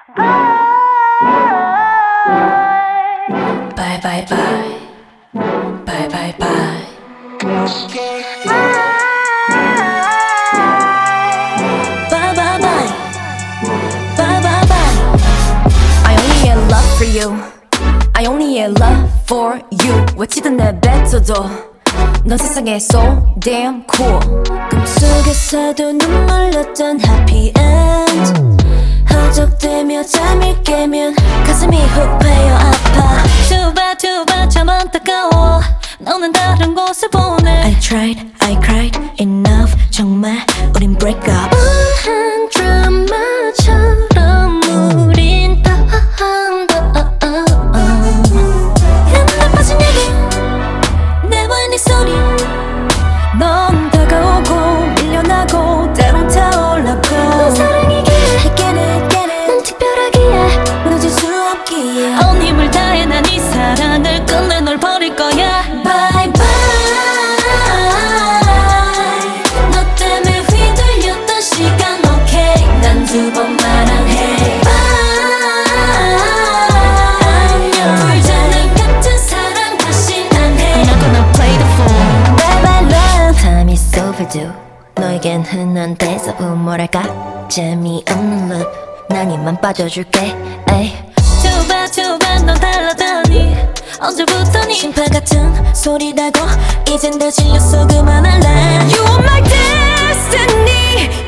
Bye bye bye. Bye bye bye. Bye bye bye. Bye bye bye. I only had love for you. I only had love for you. 외치던 내 뱉어도 넌 세상에 so damn cool. 꿈속에서도 눈물 났던 happy end. 허적대며 잠을 깨면 가슴이 훅 패여 아파. Too bad 참 안타까워. 너는 다른 곳을 보내. I tried, I cried, enough. 정말 우린 break up. 우한 드라마처럼 우린 다 옛날 빠진 얘기 내와 네 소리. 넌 다가오고 밀려나고 때론 타올라고. 사랑이기에 난 특별하기에 무너질 수 없기에 온 힘을 다해 난 이 사랑을 끝내 널 버릴 거야. Bye bye. 너 때문에 휘둘렸던 시간 okay. 난 두 번 말안해. 안녕. 불장난 같은 사랑 다신 안 해. I'm not gonna play the fool. Bye bye love. Time is overdue. 너에겐 흔한 대사부 뭐랄까 재미없는 loop. 난 이만 빠져줄게. 에이. Too bad 넌 달라다니. 언제부터니 심파 같은 소리 나고 이젠 다 질렸어 그만할래. You are my destiny.